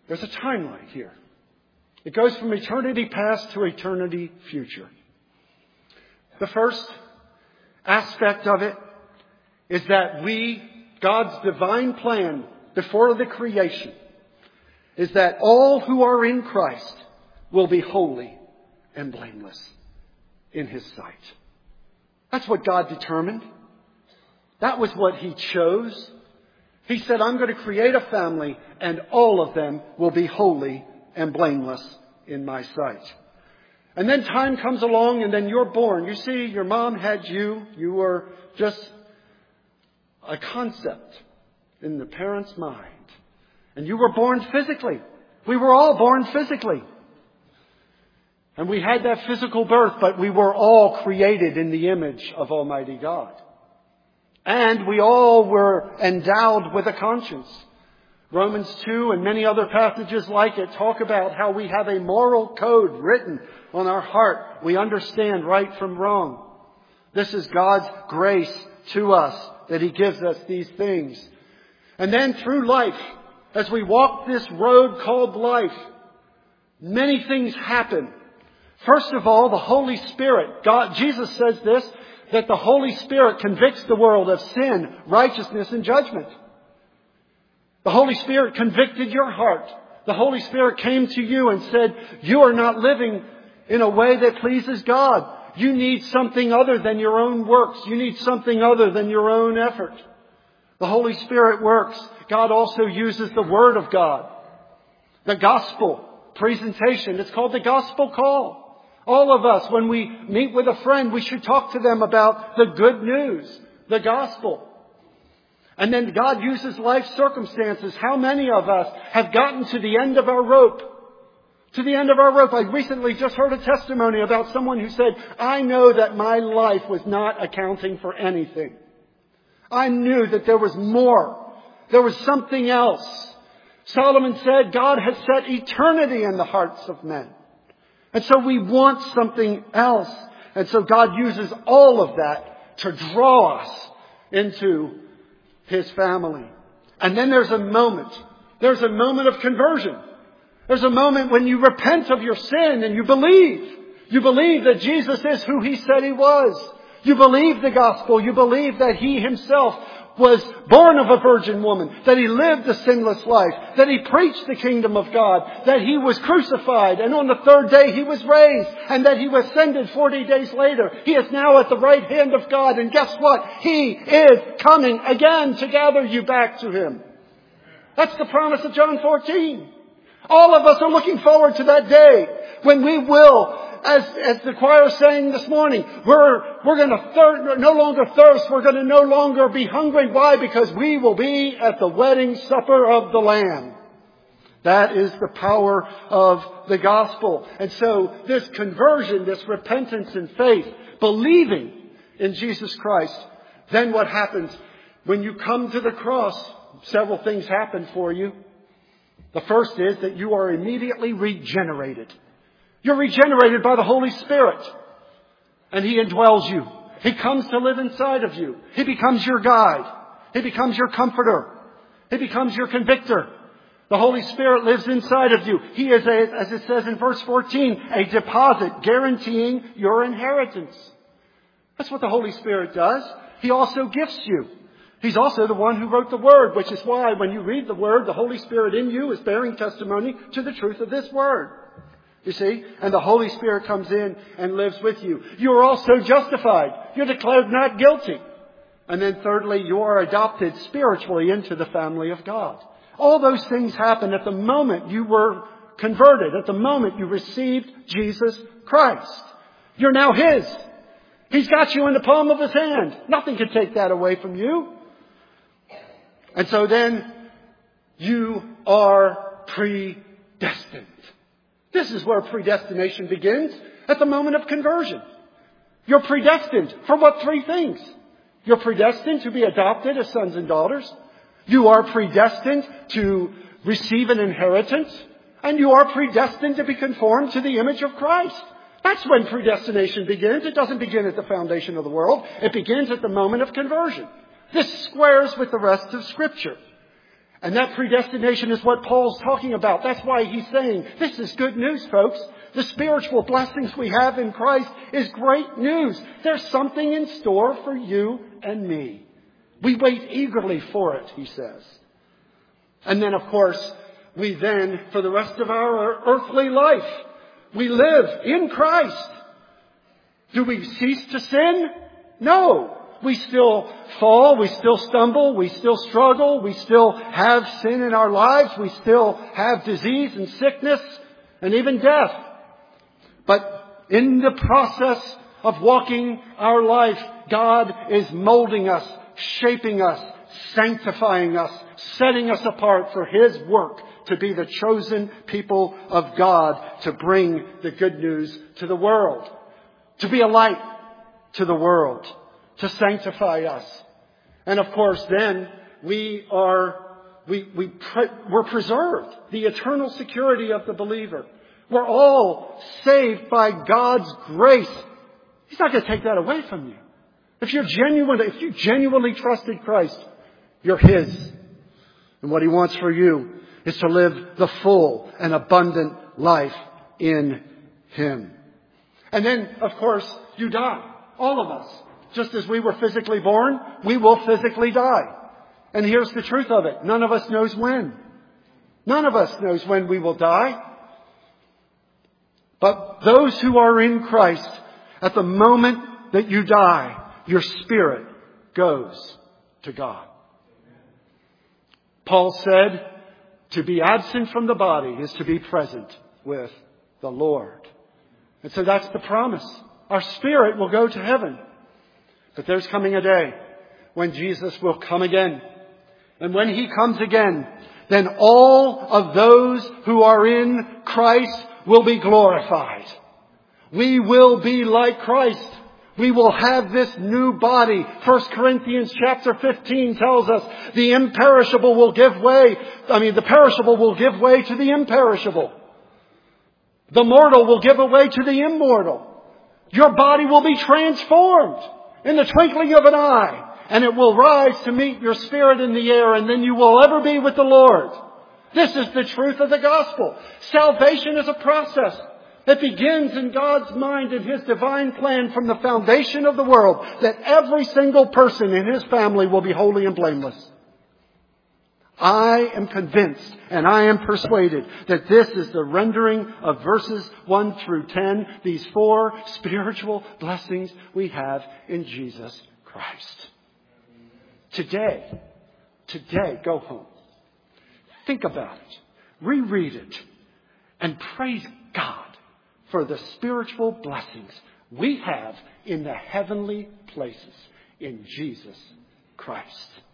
There's a timeline here. It goes from eternity past to eternity future. The first aspect of it is that God's divine plan before the creation, is that all who are in Christ will be holy and blameless in His sight. That's what God determined. That was what He chose. He said, I'm going to create a family and all of them will be holy and blameless in my sight. And then time comes along and then you're born. You see, your mom had you. You were just a concept in the parent's mind. And you were born physically. We were all born physically. And we had that physical birth, but we were all created in the image of Almighty God. And we all were endowed with a conscience. Romans 2 and many other passages like it talk about how we have a moral code written on our heart. We understand right from wrong. This is God's grace to us, that He gives us these things. And then through life, as we walk this road called life, many things happen. First of all, the Holy Spirit. Jesus says this, that the Holy Spirit convicts the world of sin, righteousness, and judgment. The Holy Spirit convicted your heart. The Holy Spirit came to you and said, you are not living in a way that pleases God. You need something other than your own works. You need something other than your own effort. The Holy Spirit works. God also uses the Word of God. The gospel presentation. It's called the gospel call. All of us, when we meet with a friend, we should talk to them about the good news, the gospel. And then God uses life circumstances. How many of us have gotten to the end of our rope? To the end of our rope. I recently just heard a testimony about someone who said, I know that my life was not accounting for anything. I knew that there was more. There was something else. Solomon said, God has set eternity in the hearts of men. And so we want something else. And so God uses all of that to draw us into His family. And then there's a moment. There's a moment of conversion. There's a moment when you repent of your sin and you believe. You believe that Jesus is who He said He was. You believe the gospel. You believe that He Himself was born of a virgin woman, that He lived a sinless life, that He preached the kingdom of God, that He was crucified, and on the third day He was raised, and that He was ascended 40 days later. He is now at the right hand of God, and guess what? He is coming again to gather you back to Him. That's the promise of John 14. All of us are looking forward to that day when we will, as the choir sang this morning, we're going to no longer thirst. We're going to no longer be hungry. Why? Because we will be at the wedding supper of the Lamb. That is the power of the gospel. And so this conversion, this repentance and faith, believing in Jesus Christ, then what happens? When you come to the cross, several things happen for you. The first is that you are immediately regenerated. You're regenerated by the Holy Spirit. And He indwells you. He comes to live inside of you. He becomes your guide. He becomes your comforter. He becomes your convictor. The Holy Spirit lives inside of you. He is, as it says in verse 14, a deposit guaranteeing your inheritance. That's what the Holy Spirit does. He also gifts you. He's also the one who wrote the Word, which is why when you read the Word, the Holy Spirit in you is bearing testimony to the truth of this Word. You see? And the Holy Spirit comes in and lives with you. You are also justified. You're declared not guilty. And then thirdly, you are adopted spiritually into the family of God. All those things happen at the moment you were converted, at the moment you received Jesus Christ. You're now His. He's got you in the palm of His hand. Nothing can take that away from you. And so then you are predestined. This is where predestination begins, at the moment of conversion. You're predestined for what? Three things. You're predestined to be adopted as sons and daughters. You are predestined to receive an inheritance. And you are predestined to be conformed to the image of Christ. That's when predestination begins. It doesn't begin at the foundation of the world. It begins at the moment of conversion. This squares with the rest of Scripture. And that predestination is what Paul's talking about. That's why he's saying, this is good news, folks. The spiritual blessings we have in Christ is great news. There's something in store for you and me. We wait eagerly for it, he says. And then, of course, we then, for the rest of our earthly life, we live in Christ. Do we cease to sin? No. We still fall, we still stumble, we still struggle, we still have sin in our lives, we still have disease and sickness and even death. But in the process of walking our life, God is molding us, shaping us, sanctifying us, setting us apart for His work to be the chosen people of God, to bring the good news to the world, to be a light to the world, to sanctify us. And of course then we're preserved, the eternal security of the believer. We're all saved by God's grace. He's not going to take that away from you. If you genuinely trusted Christ, you're His. And what He wants for you is to live the full and abundant life in Him. And then, of course, you die. All of us. Just as we were physically born, we will physically die. And here's the truth of it. None of us knows when. None of us knows when we will die. But those who are in Christ, at the moment that you die, your spirit goes to God. Paul said, to be absent from the body is to be present with the Lord. And so that's the promise. Our spirit will go to heaven. But there's coming a day when Jesus will come again. And when He comes again, then all of those who are in Christ will be glorified. We will be like Christ. We will have this new body. 1 Corinthians chapter 15 tells us the perishable will give way to the imperishable. The mortal will give way to the immortal. Your body will be transformed in the twinkling of an eye, and it will rise to meet your spirit in the air, and then you will ever be with the Lord. This is the truth of the gospel. Salvation is a process that begins in God's mind and His divine plan from the foundation of the world, that every single person in His family will be holy and blameless. I am convinced and I am persuaded that this is the rendering of verses 1 through 10, these 4 spiritual blessings we have in Jesus Christ. Today, go home. Think about it. Reread it. And praise God for the spiritual blessings we have in the heavenly places in Jesus Christ.